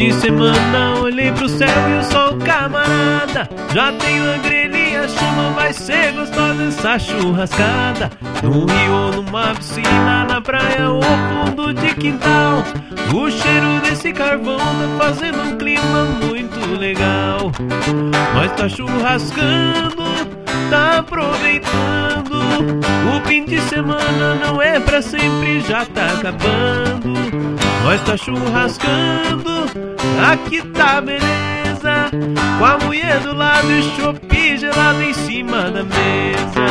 de semana olhei pro céu e o sol, camarada, já tem uma grelhinha, chama, vai ser gostosa essa churrascada. No rio ou numa piscina, na praia ou fundo de quintal, o cheiro desse carvão tá fazendo um clima muito legal. Nós tá churrascando, tá aproveitando, o fim de semana não é pra sempre, já tá acabando. Nós tá churrascando, aqui tá beleza, com a mulher do lado e o chopp gelado em cima da mesa.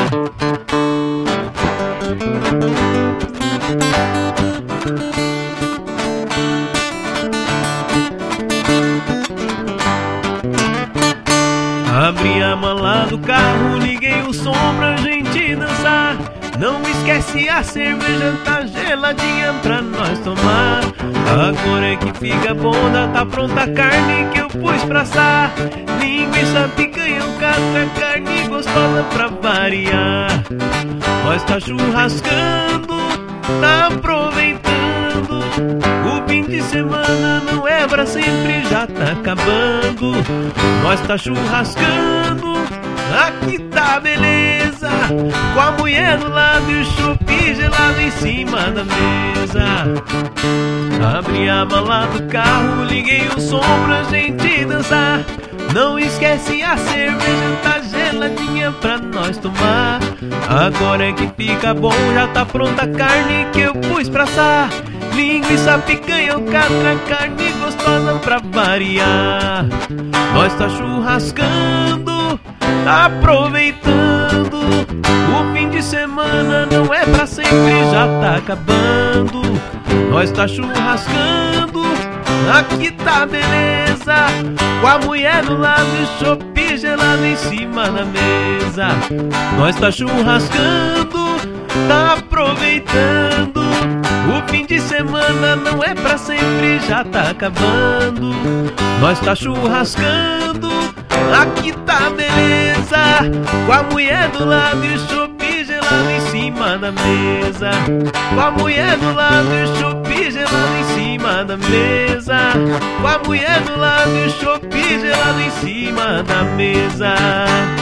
Abri a mala do carro, liguei o som pra gente dançar. Não esquece, a cerveja tá geladinha pra nós tomar. Agora é que fica bom, tá pronta a carne que eu pus pra assar. Linguiça, picanha, alcatra, carne gostosa pra variar. Nós tá churrascando, tá aproveitando, o fim de semana não é pra sempre, já tá acabando. Nós tá churrascando, aqui tá beleza, com a mulher do lado e o chopp gelado em cima da mesa. Abri a mala do carro, liguei o som pra gente dançar. Não esquece, a cerveja tá geladinha pra nós tomar. Agora é que fica bom, já tá pronta a carne que eu pus pra assar. Linguiça, picanha, alcatra, carne gostosa pra variar. Nós tá churrascando, tá aproveitando, o fim de semana não é pra sempre, já tá acabando. Nós tá churrascando, aqui tá beleza, com a mulher do lado e o chopp gelado em cima da mesa. Nós tá churrascando, tá aproveitando, o fim de semana não é pra sempre, já tá acabando. Nós tá churrascando, aqui tá beleza, com a mulher do lado e o chopp gelado em cima da mesa. Com a mulher do lado e o chopp gelado em cima da mesa. Com a mulher do lado e o chopp gelado em cima da mesa.